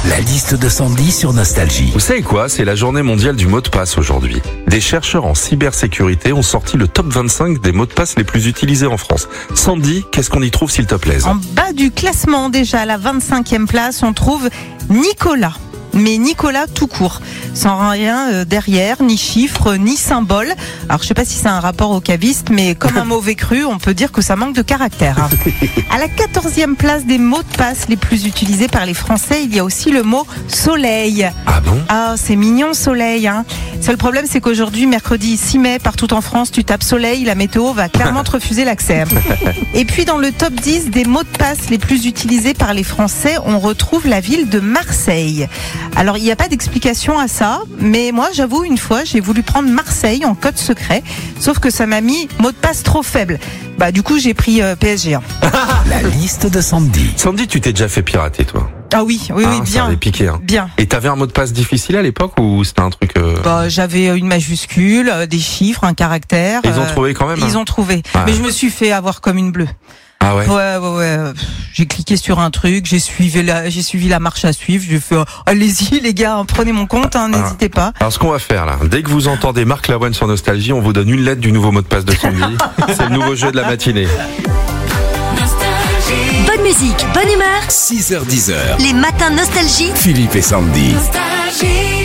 La liste de Sandy sur Nostalgie. Vous savez quoi? C'est la journée mondiale du mot de passe aujourd'hui. Des chercheurs en cybersécurité ont sorti le top 25 des mots de passe les plus utilisés en France. Sandy, qu'est-ce qu'on y trouve s'il te plaît? En bas du classement, déjà à la 25e place, on trouve Nicolas. Mais Nicolas tout court, sans rien derrière, ni chiffres, ni symboles. Alors je sais pas si c'est un rapport au caviste, mais comme un mauvais cru, on peut dire que ça manque de caractère. Hein. À la 14e place des mots de passe les plus utilisés par les Français, il y a aussi le mot soleil. Ah bon? Ah, c'est mignon soleil. Hein. Seul problème, c'est qu'aujourd'hui, mercredi 6 mai, partout en France, tu tapes soleil, la météo va clairement te refuser l'accès. Et puis dans le top 10 des mots de passe les plus utilisés par les Français, on retrouve la ville de Marseille. Alors, il n'y a pas d'explication à ça, mais moi, j'avoue, une fois, j'ai voulu prendre Marseille en code secret, sauf que ça m'a mis mot de passe trop faible. Bah, du coup, j'ai pris PSG. Hein. La liste de Sandy. Sandy, tu t'es déjà fait pirater, toi? Ah oui, Ça bien. avait piqué, hein. Bien. Et t'avais un mot de passe difficile à l'époque ou c'était un truc... Bah, j'avais une majuscule, des chiffres, un caractère. Ils ont trouvé quand même? Ils ont trouvé. Ouais. Mais je me suis fait avoir comme une bleue. Ah ouais? Ouais. J'ai cliqué sur un truc, j'ai suivi la marche à suivre. J'ai fait, allez-y les gars, prenez mon compte, n'hésitez pas. Alors ce qu'on va faire là, dès que vous entendez Marc Lavoine sur Nostalgie, on vous donne une lettre du nouveau mot de passe de Sandy. C'est le nouveau jeu de la matinée. Bonne musique, bonne humeur. 6h-10h. Les matins Nostalgie. Philippe et Sandy. Nostalgie.